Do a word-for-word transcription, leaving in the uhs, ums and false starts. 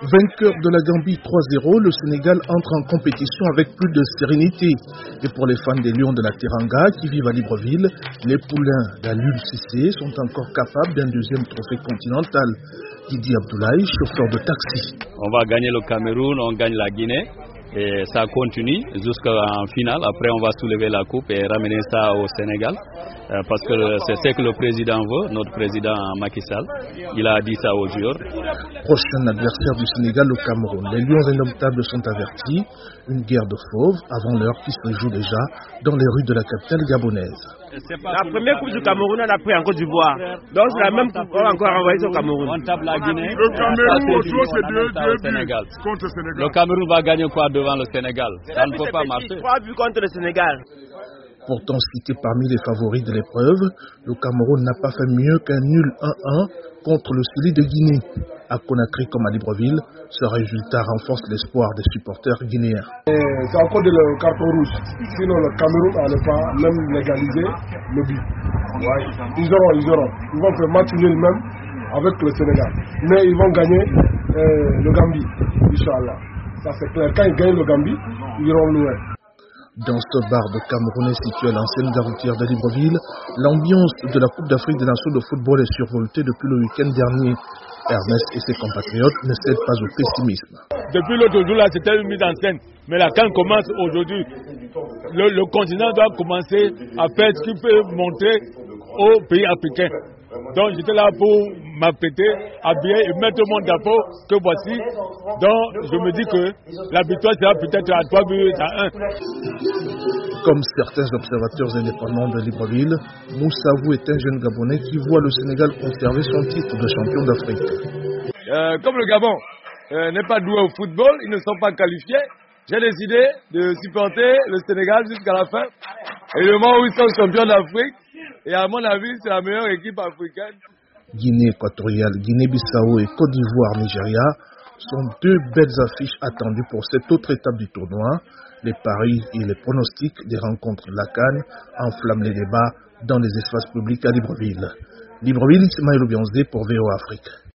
Vainqueur de la Gambie trois zéro, le Sénégal entre en compétition avec plus de sérénité. Et pour les fans des Lions de la Teranga qui vivent à Libreville, les poulains d'Alul Cissé sont encore capables d'un deuxième trophée continental. Didi Abdoulaye, chauffeur de taxi. On va gagner le Cameroun, on gagne la Guinée. Et ça continue jusqu'en finale. Après, on va soulever la coupe et ramener ça au Sénégal. Euh, parce que c'est ce que le président veut, notre président Macky Sall. Il a dit ça aux joueurs. Prochain adversaire du Sénégal, le Cameroun. Les Lions indomptables sont avertis. Une guerre de fauves avant l'heure qui se joue déjà dans les rues de la capitale gabonaise. La première coupe du Cameroun, on a pris en Côte d'Ivoire. Donc c'est la même coupe qu'on va encore envoyer au Cameroun. On tape la Guinée. Le Cameroun, c'est deux buts Sénégal. contre le Sénégal. Le Cameroun va gagner quoi devant le Sénégal? Ça ne peut pas marcher. trois buts contre le Sénégal. Pourtant cité parmi les favoris de l'épreuve, le Cameroun n'a pas fait mieux qu'un nul un un contre le Sili de Guinée. À Conakry comme à Libreville, ce résultat renforce l'espoir des supporters guinéens. C'est encore de le carton rouge. Sinon le Cameroun n'allait pas même légaliser le but. Ouais. Ils auront, ils auront. Ils vont faire match nul même avec le Sénégal. Mais ils vont gagner euh, le Gambie, Inch'Allah. Ça c'est clair. Quand ils gagnent le Gambie, ils iront loin. Dans ce bar de Camerounais situé à l'ancienne gare routière de Libreville, l'ambiance de la Coupe d'Afrique des Nations de football est survoltée depuis le week-end dernier. Ernest et ses compatriotes ne cèdent pas au pessimisme. Depuis l'autre jour, là, c'était une mise en scène. Mais la CAN commence aujourd'hui. Le, le continent doit commencer à faire ce qu'il peut montrer aux pays africains. Donc j'étais là pour m'apprêter, habiller et mettre le monde d'accord que voici. Donc je me dis que la victoire sera peut-être à trois buts à un. Comme certains observateurs indépendants de Libreville, Moussavou est un jeune Gabonais qui voit le Sénégal conserver son titre de champion d'Afrique. Euh, comme le Gabon euh, n'est pas doué au football, ils ne sont pas qualifiés, j'ai décidé de supporter le Sénégal jusqu'à la fin. Et le moment où ils sont champions d'Afrique, et à mon avis, c'est la meilleure équipe africaine. Guinée équatoriale, Guinée-Bissau et Côte d'Ivoire-Nigeria sont deux belles affiches attendues pour cette autre étape du tournoi. Les paris et les pronostics des rencontres de la CAN enflamment les débats dans les espaces publics à Libreville. Libreville, Ismaël Obianzé pour V O Afrique.